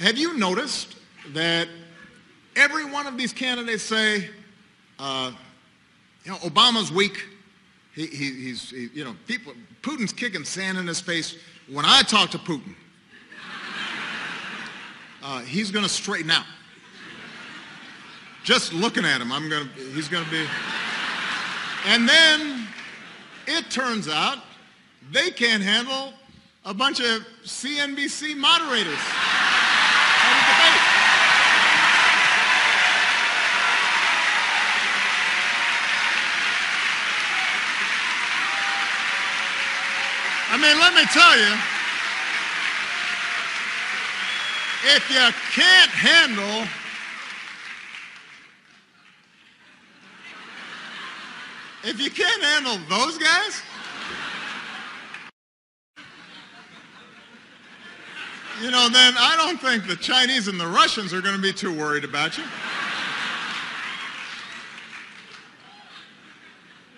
have you noticed that every one of these candidates say, Obama's weak. He's Putin's kicking sand in his face. When I talk to Putin, he's going to straighten out. Just looking at him, he's going to be. And then it turns out they can't handle a bunch of CNBC moderators at a debate. I mean, let me tell you, if you can't handle those guys, then I don't think the Chinese and the Russians are going to be too worried about you.